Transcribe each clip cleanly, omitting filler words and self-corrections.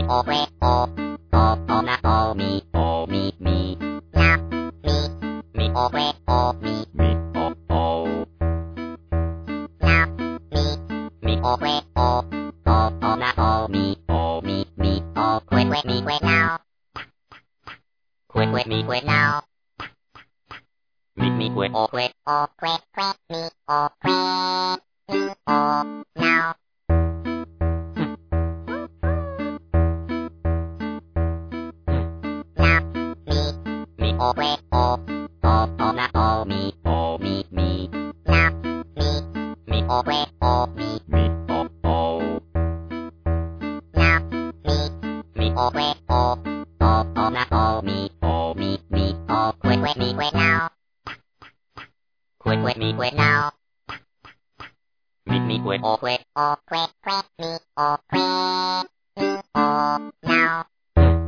おえおおなおみおみみなみおえおみみおおなみおえおなおみおみみおくえくえみくえなおくえくえみくえなおみくえおくえおくえくえみおくえみおなおみおえおなおみおみみなみおえおみみおおなみおえおなおみおみみおくえくえみくえなおくえくえみくえなおみくえおくえおくえくえみおくえみおなお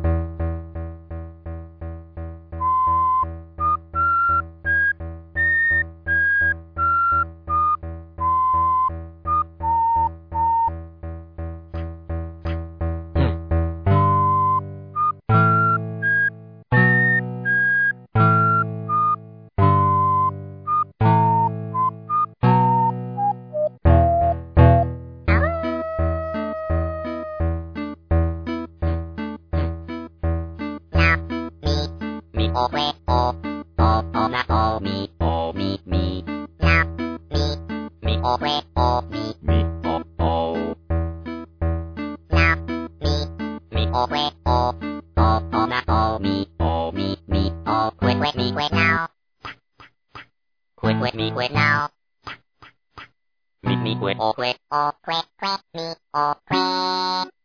みおえおなおみおみみなみおえおみみおおなみおえおなおみおみみおくえくえみくえなおくえくえみくえなおみくえおくえおくえくえみおくえ